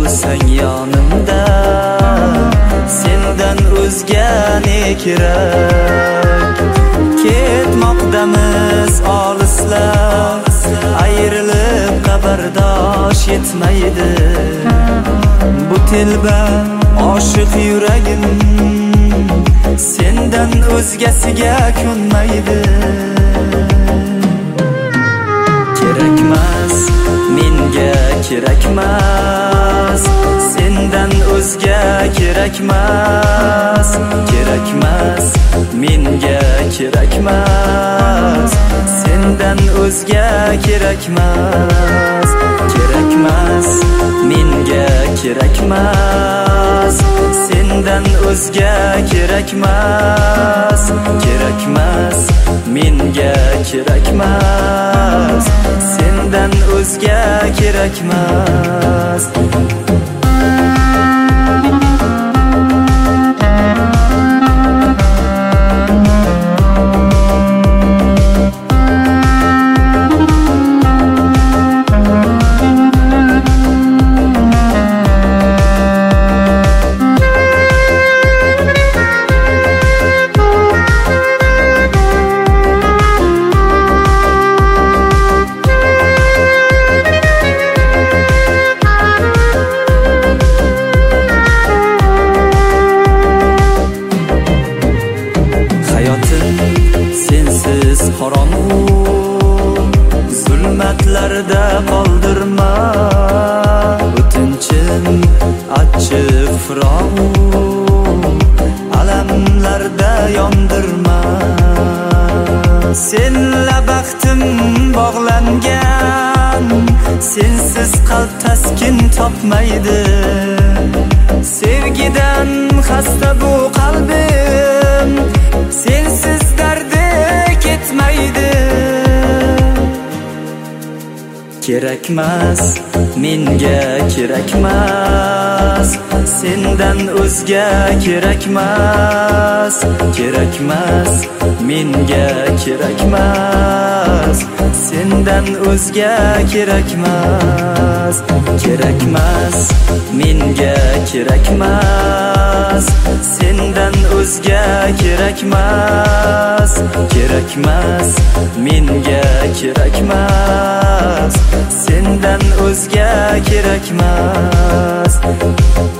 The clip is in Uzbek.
bo'lsang yonimda, sendan o'zga ne kerak? Ketmoqdamiz olislar, ayrilib qabrdosh yetmaydi. Bu telba oshiq yuragim sendan o'zgasiga ko'nmaydi. Kerakmas, menga kerakmas, sendan o'zga kerakmas. Kerakmas, menga kerakmas, sendan o'zga kerakmas. Kerakmas, menga kerakmas, sendan o'zga kerakmas. Kerakmas, menga kerakmas, sendan o'zga kerakmas. Sensiz qorong'u zulmatlarda qoldirma, o'tinchim achchiq firoq alamlarda yondirma. Senla baxtim bog'langan, sensiz qalb taskin topmaydi. Sevgidan xasta bu qalbim, sensiz dardi ketmaydi. Kerakmas, menga kerakmas, sendan o'zga kerakmas. Kerakmas, menga kerakmas, sendan o'zga kerakmas. Kerakmas, menga kerakmas, sendan o'zga kerakmas. Kerakmas, menga kerakmas, sendan o'zga kerakmas.